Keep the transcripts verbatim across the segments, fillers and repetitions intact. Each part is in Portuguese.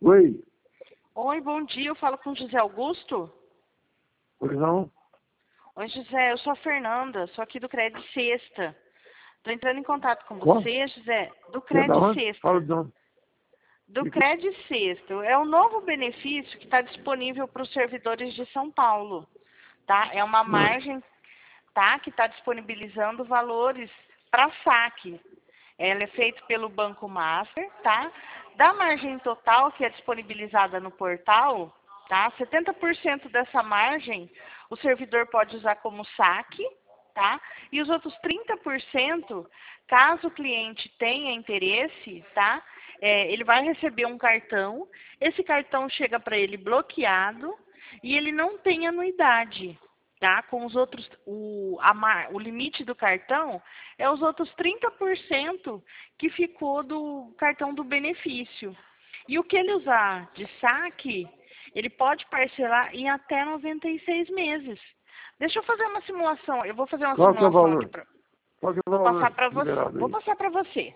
Oi. Oi, bom dia. Eu falo com o José Augusto. Pois não? Oi, José. Eu sou a Fernanda. Sou aqui do Crédito Sexta. Estou entrando em contato com Qual? você, José. Do Você é da Crédito onde? Sexta. Fala de onde? Do Crédito Sexta. É um novo benefício que está disponível para os servidores de São Paulo. Tá? É uma margem, tá, que está disponibilizando valores para saque. Ela é feita pelo Banco Master, tá? Da margem total que é disponibilizada no portal, tá? setenta por cento dessa margem o servidor pode usar como saque, tá? E os outros trinta por cento, caso o cliente tenha interesse, tá? É, ele vai receber um cartão, esse cartão chega para ele bloqueado e ele não tem anuidade. Tá? Com os outros, o, a, o limite do cartão é os outros trinta por cento que ficou do cartão do benefício. E o que ele usar de saque, ele pode parcelar em até noventa e seis meses. Deixa eu fazer uma simulação. Eu vou fazer uma Qual que é o simulação aqui valor? para Qual que é o vou passar valor para você. liberado Vou aí? passar para você.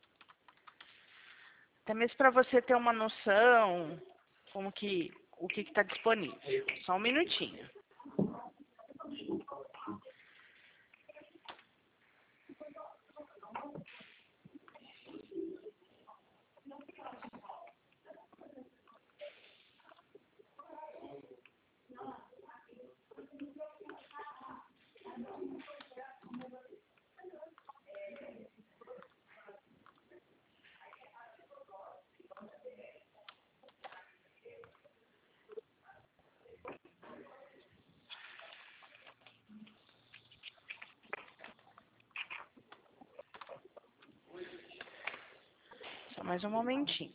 Até mesmo para você ter uma noção como que o que está disponível. Só um minutinho. Só mais um momentinho.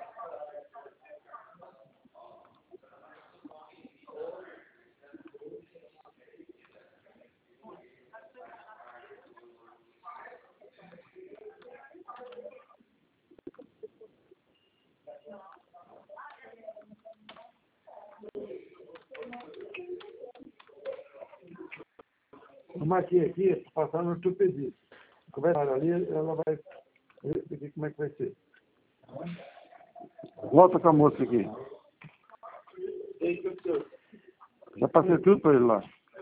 Eu marquei aqui, passando no teu pedido. Conversa ali, ela vai ver como é que vai ser. Volta com a moça aqui. Já passei tudo para ele lá.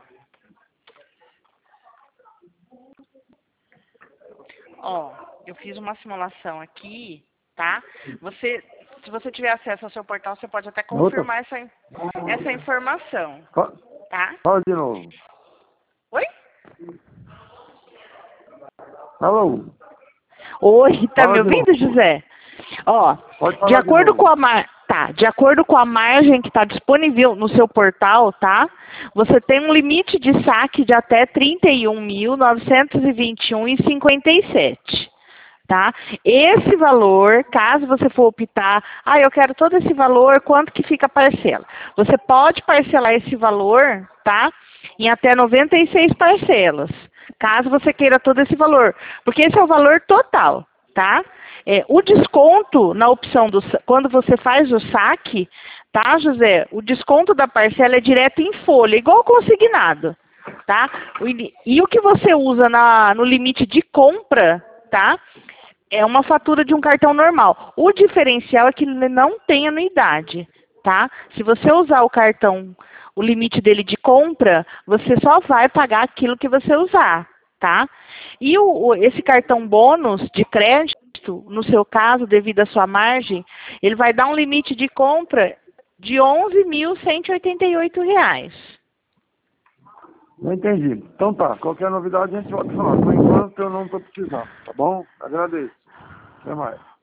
Ó, eu fiz uma simulação aqui, tá? Você, se você tiver acesso ao seu portal, você pode até confirmar essa, essa informação, Fa- tá? Fala de novo. Oi? Alô? Oi, tá me Fala de ouvindo, novo. José? Ó, Pode de falar de acordo novo. com a mar... tá, de acordo com a margem que está disponível no seu portal, tá? Você tem um limite de saque de até trinta e um mil novecentos e vinte e um reais e cinquenta e sete. Tá? Esse valor, caso você for optar, ah, eu quero todo esse valor, quanto que fica a parcela? Você pode parcelar esse valor, tá? Em até noventa e seis parcelas, caso você queira todo esse valor, porque esse é o valor total, tá? É, o desconto na opção do, quando você faz o saque, tá, José? O desconto da parcela é direto em folha, igual consignado, tá? E, e o que você usa na, no limite de compra, tá? É uma fatura de um cartão normal. O diferencial é que ele não tem anuidade, tá? Se você usar o cartão, o limite dele de compra, você só vai pagar aquilo que você usar, tá? E o, o, esse cartão bônus de crédito, no seu caso, devido à sua margem, ele vai dar um limite de compra de onze mil cento e oitenta e oito reais. Não entendi. Então tá, qualquer novidade a gente volta a falar. Por enquanto eu não estou precisando, tá bom? Agradeço. Até mais.